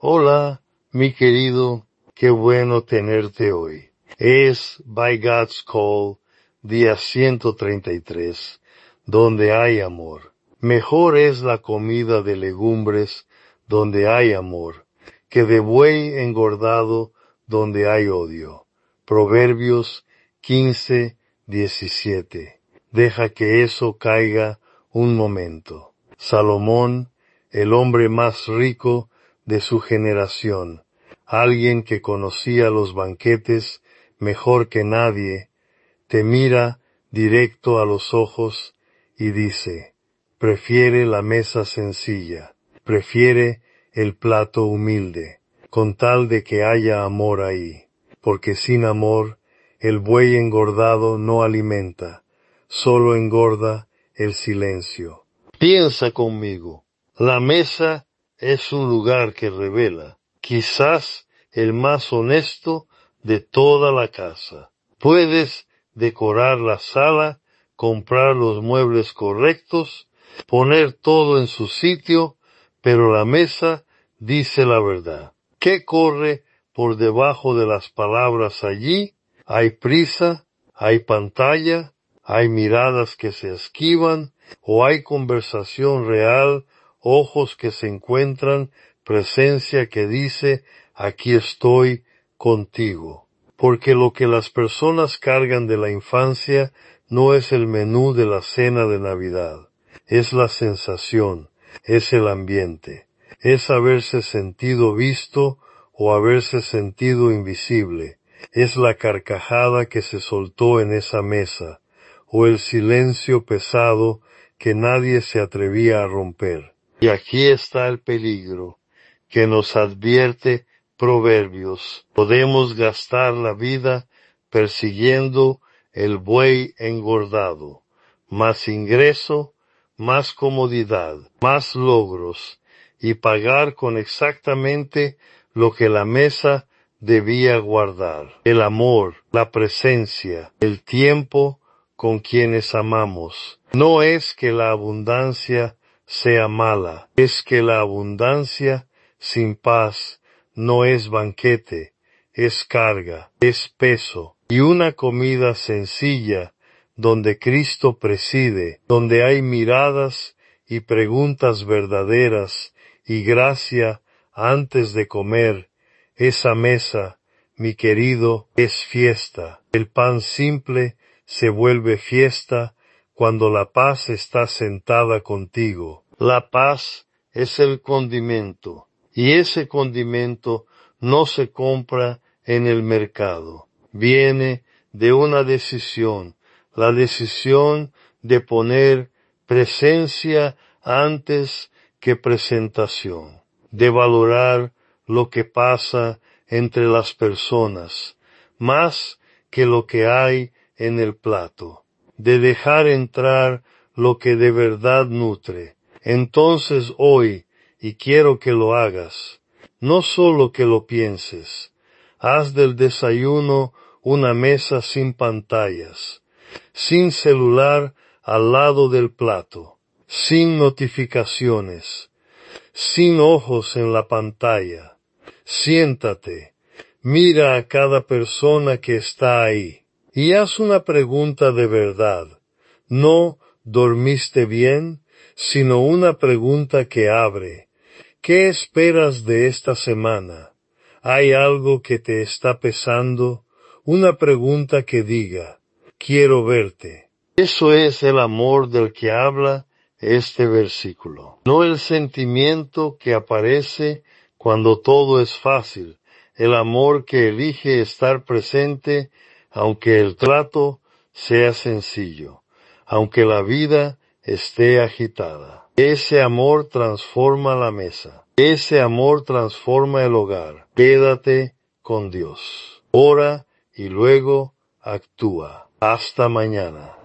Hola, mi querido, qué bueno tenerte hoy. Es By God's Call, día 133, donde hay amor. Mejor es la comida de legumbres donde hay amor, que de buey engordado donde hay odio. Proverbios 15:17. Deja que eso caiga un momento. Salomón, el hombre más rico de su generación, alguien que conocía los banquetes mejor que nadie, te mira directo a los ojos y dice, prefiere la mesa sencilla, prefiere el plato humilde, con tal de que haya amor ahí, porque sin amor el buey engordado no alimenta, solo engorda el silencio. Piensa conmigo, la mesa es un lugar que revela, quizás el más honesto de toda la casa. Puedes decorar la sala, comprar los muebles correctos, poner todo en su sitio, pero la mesa dice la verdad. ¿Qué corre por debajo de las palabras allí? Hay prisa, hay pantalla, hay miradas que se esquivan, o hay conversación real, ojos que se encuentran, presencia que dice, aquí estoy contigo. Porque lo que las personas cargan de la infancia no es el menú de la cena de Navidad, es la sensación, es el ambiente, es haberse sentido visto o haberse sentido invisible, es la carcajada que se soltó en esa mesa, o el silencio pesado que nadie se atrevía a romper. Y aquí está el peligro, que nos advierte Proverbios. Podemos gastar la vida persiguiendo el buey engordado, más ingreso, más comodidad, más logros, y pagar con exactamente lo que la mesa debía guardar. El amor, la presencia, el tiempo con quienes amamos. No es que la abundancia sea mala, es que la abundancia sin paz no es banquete, es carga, es peso, y una comida sencilla donde Cristo preside, donde hay miradas y preguntas verdaderas y gracia antes de comer, esa mesa, mi querido, es fiesta. El pan simple se vuelve fiesta cuando la paz está sentada contigo. La paz es el condimento, y ese condimento no se compra en el mercado. Viene de una decisión, la decisión de poner presencia antes que presentación, de valorar lo que pasa entre las personas, más que lo que hay en el plato, de dejar entrar lo que de verdad nutre. Entonces hoy, y quiero que lo hagas, no solo que lo pienses, haz del desayuno una mesa sin pantallas, sin celular al lado del plato, sin notificaciones, sin ojos en la pantalla. Siéntate, mira a cada persona que está ahí y haz una pregunta de verdad. No ¿dormiste bien?, sino una pregunta que abre. ¿Qué esperas de esta semana? ¿Hay algo que te está pesando? Una pregunta que diga, quiero verte. Eso es el amor del que habla este versículo. No el sentimiento que aparece cuando todo es fácil, el amor que elige estar presente aunque el trato sea sencillo, aunque la vida esté agitada. Ese amor transforma la mesa. Ese amor transforma el hogar. Quédate con Dios. Ora y luego actúa. Hasta mañana.